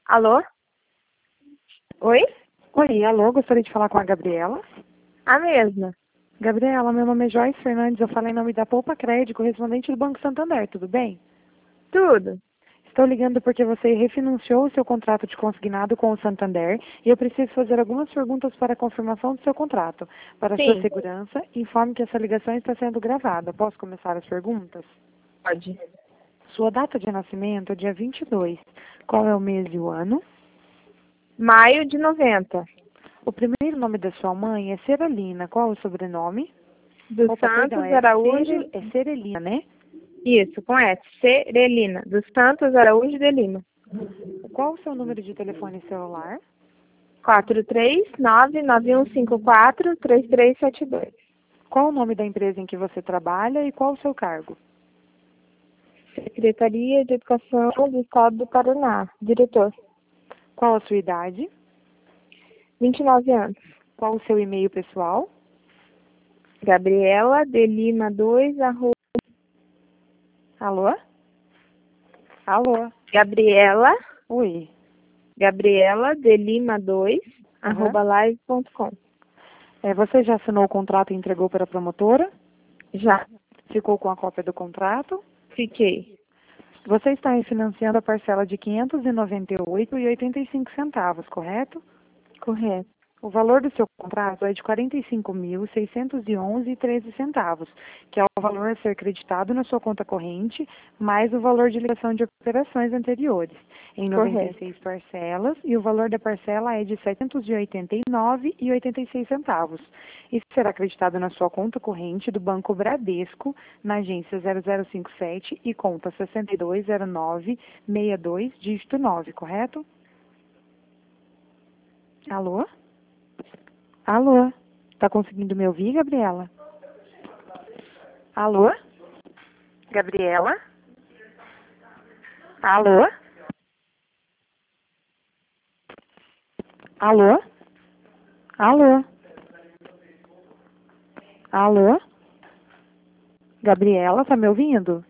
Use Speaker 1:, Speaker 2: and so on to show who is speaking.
Speaker 1: Alô? Oi?
Speaker 2: Oi, alô, gostaria de falar com a Gabriela.
Speaker 1: A mesma.
Speaker 2: Gabriela, meu nome é Joyce Fernandes, eu falo em nome da Poupa Crédito, correspondente do Banco Santander, tudo bem?
Speaker 1: Tudo.
Speaker 2: Estou ligando porque você refinanciou o seu contrato de consignado com o Santander e eu preciso fazer algumas perguntas para a confirmação do seu contrato. Para sua
Speaker 1: Sim,
Speaker 2: segurança, informe que essa ligação está sendo gravada. Posso começar as perguntas?
Speaker 1: pode.
Speaker 2: Sua data de nascimento é dia 22. Qual é o mês e o ano?
Speaker 1: Maio de 90.
Speaker 2: O primeiro nome da sua mãe é Seralina. Qual é o sobrenome?
Speaker 1: Dos
Speaker 2: Opa, perdão,
Speaker 1: Santos Araújo.
Speaker 2: É Serelina, né?
Speaker 1: Isso, com S. Serelina. Dos Santos Araújo de Lima.
Speaker 2: Qual o seu número de telefone celular?
Speaker 1: 439-9154-3372.
Speaker 2: Qual o nome da empresa em que você trabalha e qual o seu cargo?
Speaker 1: Secretaria de Educação do Estado do Paraná. Diretor.
Speaker 2: Qual a sua idade?
Speaker 1: 29 anos.
Speaker 2: Qual o seu e-mail pessoal?
Speaker 1: Gabriela de Lima 2,
Speaker 2: Alô? Alô?
Speaker 1: Gabriela
Speaker 2: Oi.
Speaker 1: de Lima 2,
Speaker 2: Aham.
Speaker 1: live.com.
Speaker 2: Você já assinou o contrato e entregou para a promotora?
Speaker 1: Já.
Speaker 2: Ficou com a cópia do contrato?
Speaker 1: Fiquei.
Speaker 2: Você está refinanciando a parcela de R$ 598,85, correto?
Speaker 1: Correto.
Speaker 2: O valor do seu contrato é de R$ 45.611,13, que é o valor a ser creditado na sua conta corrente, mais o valor de liquidação de operações anteriores, em
Speaker 1: Correto.
Speaker 2: 96 parcelas, e o valor da parcela é de R$ 789,86. Isso será acreditado na sua conta corrente do Banco Bradesco, na agência 0057 e conta 620962, dígito 9, correto? Alô? Alô? Tá conseguindo me ouvir, Gabriela? Alô? Gabriela? Alô? Alô? Alô? Alô? Gabriela, tá me ouvindo?